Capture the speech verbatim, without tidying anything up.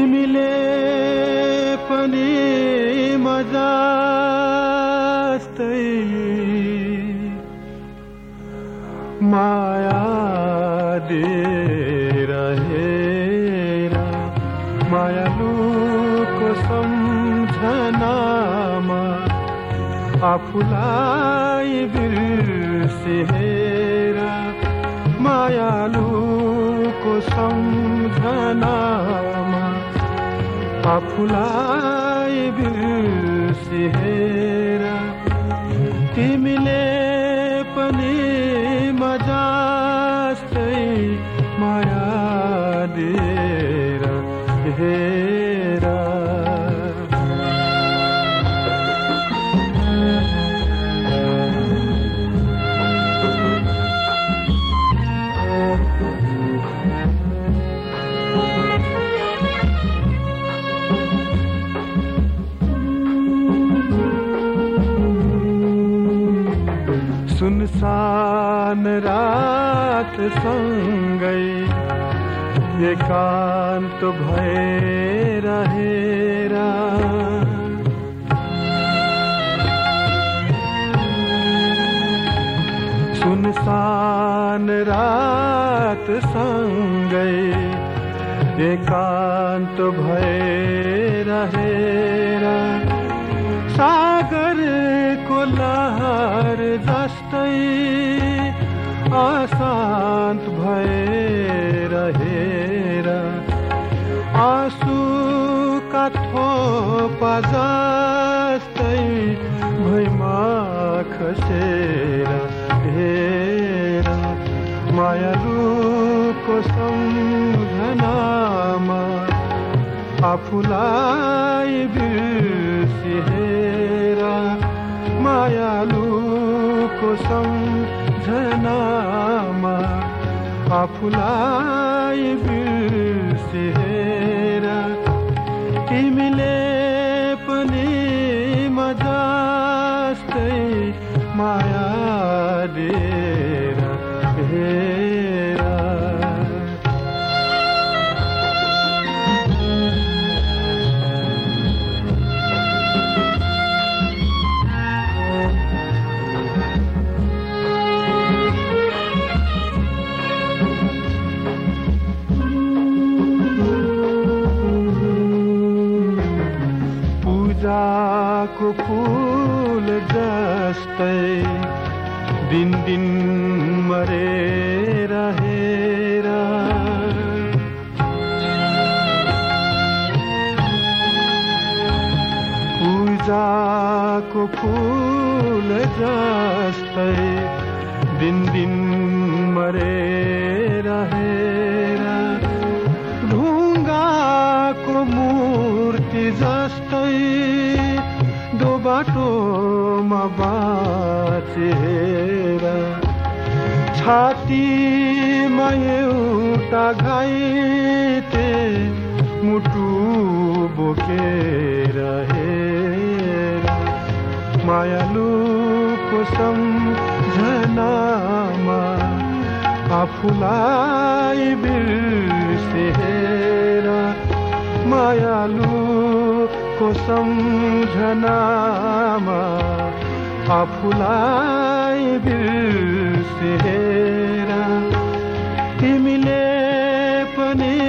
तिमीले पनि मजस्तै माया दिरहेर मायालुको सम्झनामा आफूलाई बिर्सेर मायालुको सम्झनामा आफूलाई बिर्सेर तिमीले पनि मजस्तै माया दिएर हेर सुनसान रात सँगै एकान्त भएर हेर सुनसान रात सँगै एकान्त भएर हेर सागरको लहर जस्तै अशान्त भएर हेर आँसुका थोपा जस्तै भुइँमा खसेर हेर मायालुको सम्झनामा आफूलाई बिर्सेर मायालुको सम्झनामा आफूलाई बिर्सेर तिमीले पनि मजस्तै माया दिएर हेर पूजाको फूल जस्तै दिन दिन मरेर हेर पूजाको फूल जस्तै दिन दिन मरेर हेर ढुङ्गाको मूर्ति जस्तै दो बाटोमा बाँचेर छातीमा एउटा घाइते मुटु बोकेर हेर मायालुको सम्झनामा आफूलाई बिर्सेर मायालुको सम्झनामा आफूलाई बिर्सेर तिमीले पनि